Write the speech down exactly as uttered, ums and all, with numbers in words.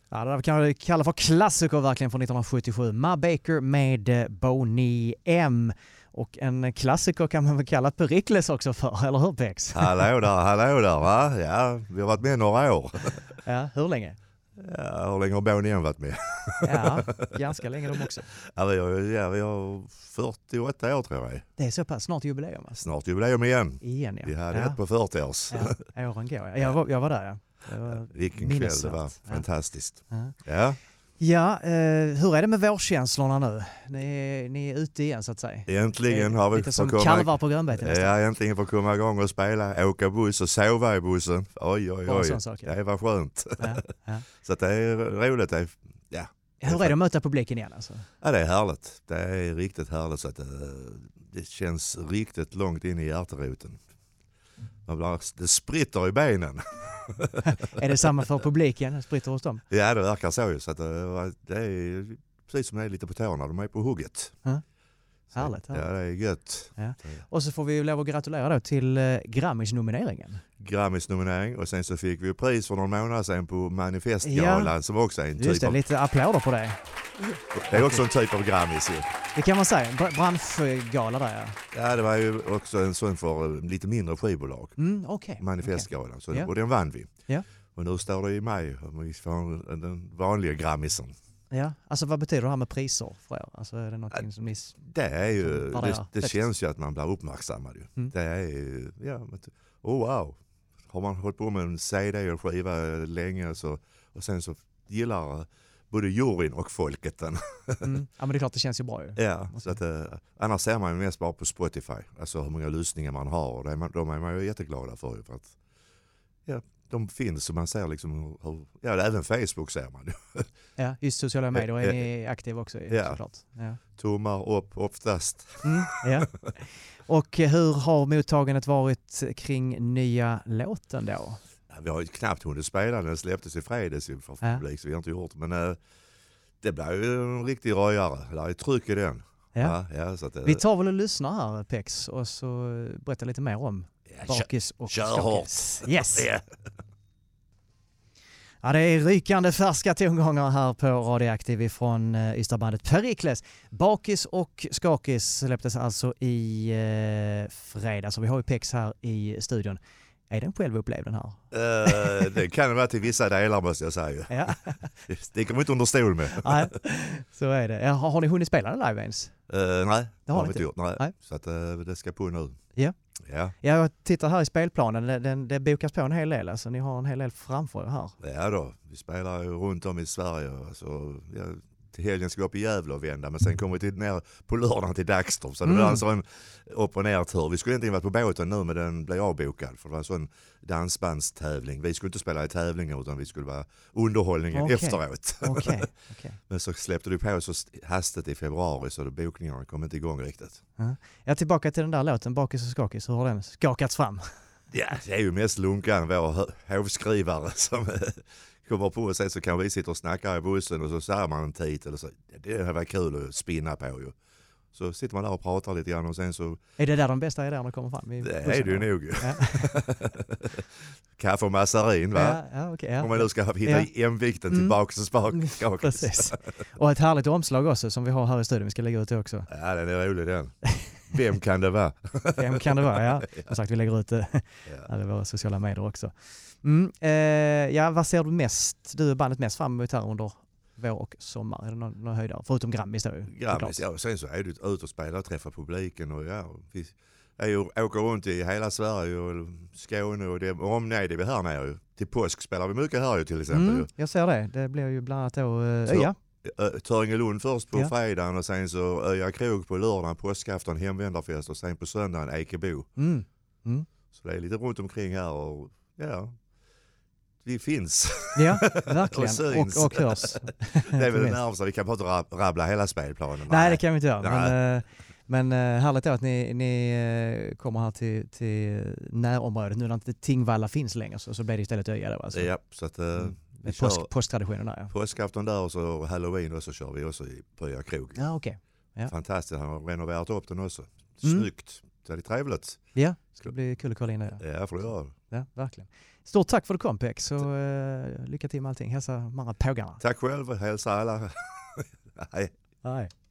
Ja, det där kan man kalla för klassiker verkligen från nittonhundrasjuttiosju. Ma Baker med Boney M. Och en klassiker kan man väl kalla Pericles också för, eller hur Pex? Hallå där, hallå där va? Ja, vi har varit med några år. Ja, hur länge? Ja, hur länge har Boney M varit med? Ja, ganska länge de också. Ja, vi har, ja, vi har fyrtioåtta år tror jag. Det är så pass, snart jubileum. Alltså. Snart jubileum igen. Igen ja. Vi hade ja. ett på fyrtio års. Ja, åren går. Jag var, jag var där ja. Det var Vilken kväll det var. Fantastiskt. Ja. Ja. Ja, eh, hur är det med vårkänslorna nu? Ni är, ni är ute igen så att säga. Äntligen har vi lite som komma... kalvar på grönbete nästan. Ja, äntligen får komma igång och spela, åka buss och sova i bussen. Oj, oj, oj. Det var skönt. Ja, ja. Så att det är roligt. Det är, ja. Hur är det att möta publiken igen? Alltså? Ja, det är härligt. Det är riktigt härligt. Så att det, det känns riktigt långt in i hjärteroten. Det spritter i benen. Är det samma för publiken? Spritter hos dem? Ja, det verkar så ju. Så att det, det är precis som det är lite på tårna. De är på hugget. Mm. Härligt, härligt. Ja, det är gött. Ja. Och så får vi ju lov att gratulera då till uh, Grammis-nomineringen. Grammis-nominering och sen så fick vi pris för någon månad sedan på Manifestgalan ja. Som också är en typ Just det, av... lite applåder på det. Det är också en typ av Grammis ju. Det kan man säga, branschgala där ja. Ja, det var ju också en sån för lite mindre skivbolag. Mm, okay. Manifestgalan. Okay. Så, ja. Och den vann vi. Ja. Och nu står det i maj och vi får den vanliga Grammisen. Ja, alltså vad betyder det här med priser för er? Alltså är det någonting som ni... Det är ju, det, det känns ju att man blir uppmärksammad ju. Mm. Det är ju, ja, oh wow. Har man hållit på med en C D och skiva länge så, och sen så gillar både juryn och folket den. Mm. Ja men det är klart det känns ju bra ju. Ja, så att, eh, annars ser man ju mest bara på Spotify. Alltså hur många lyssningar man har och det är man, de är man ju jätteglada för. för att, ja, de finns så man ser liksom hur, ja även Facebook ser man ju. Ja, just sociala medier är ni aktiva också i, ja. såklart. Ja. Tummar upp oftast. Mm, ja. Och hur har mottagandet varit kring nya låten då? Ja, vi har ju knappt hunnit spela, den släpptes i fredags för ja. publik så vi har inte gjort. Men äh, det blir ju en riktig röjare. Det är tryck i den. Ja. Ja, ja, så att, äh, vi tar väl och lyssnar här Pex och så berättar lite mer om ja, Bakis och Skakis. Yes! Yeah. Ja, det är rykande färska tongångar här på Radioaktiv från Ystadsbandet Pericles. Bakis och Skakis släpptes alltså i eh, fredag. Så vi har ju Pex här i studion. Är den själv upplevd den här? Uh, det kan det vara till vissa delar måste jag säga. Ja. Det kommer inte under stol med. Nej, så är det. Har, har ni hunnit spela den live ens? Uh, nej, det har vi inte gjort. Nej. Nej. Så att, uh, det ska på nu. Ja. Ja. Jag tittar här i spelplanen, det, det, det bokas på en hel del, alltså ni har en hel del framför er här. Ja då, vi spelar ju runt om i Sverige. Alltså, ja, till helgen ska vi upp i Gävle och vända, men sen kommer vi till, ner på lördagen till Dagstorp. Så det mm. var alltså en upp- och ner-tur. Vi skulle inte varit på båten nu, men den blev avbokad för det var en sån dansbandstävling. Vi skulle inte spela i tävlingar utan vi skulle vara underhållningen okay. efteråt. Okay. Okay. Men så släppte du på så hastigt i februari så bokningarna kom inte igång riktigt. Ja. Jag är tillbaka till den där låten, Bakis och Skakis. Hur har den skakats fram? Ja, det är ju mest Lunkan, vår hovskrivare som kommer på och sen så kan vi sitta och snacka i bussen och så säger man en titel. Så, det var kul att spinna på ju. Så sitter man där och pratar lite grann och sen så... Är det där de bästa är där de kommer fram? I det är det ju nog. Ja. Kaffe och massarin va? Ja, ja, okay, ja. Om man nu ska hitta ja. jämvikten till mm. baks och spak. Precis. Och ett härligt omslag också som vi har här i studion. Vi ska lägga ut det också. Ja, den är rolig den. Vem kan det vara? Vem kan det vara, ja. Som sagt, vi lägger ut det här i våra sociala medier också. Mm, eh, ja, vad ser du mest, du är bandet mest fram emot här under vår och sommar? Är det någon, någon höjdare? Förutom Grammis då? Grammis, ja. Och sen så är du ut och spelar och träffar publiken. Och ja, vi är ju, åker runt i hela Sverige och Skåne och det, och om nej, det är vi här nere ju. Till påsk spelar vi mycket här ju till exempel. Mm, jag ser det. Det blir ju bland annat då uh, Öja. Töringelund först på ja. fredagen och sen så Öja krog på lördagen, påskafton, hemvändarfest och sen på söndagen Ekebo. Mm. Mm. Så det är lite runt omkring här och ja, vi finns. Ja, verkligen. och, och hörs. Det är väl det närmsta, vi kan bara inte rabbla hela spelplanen. Nej, det kan vi inte göra. Men, men härligt är att ni, ni kommer här till, till närområdet. Nu när inte Tingvalla finns längre så, så blir det istället Öja då. Alltså. Ja, så att... Mm. Påsk, påsktraditionen där, ja. Påskafton där och så Halloween och så kör vi också i Öja krog. Ja, okej. Okay. Ja. Fantastiskt, han har renoverat upp den också. Snyggt. det är trevligt. Ja, det ska bli kul att kolla in det. Ja, får du göra. Ja, verkligen. Stort tack för att du kom, Pex. Så uh, lycka till med allting. Hälsa de andra pågarna. Tack själv. Hälsa alla. Hej. Hej.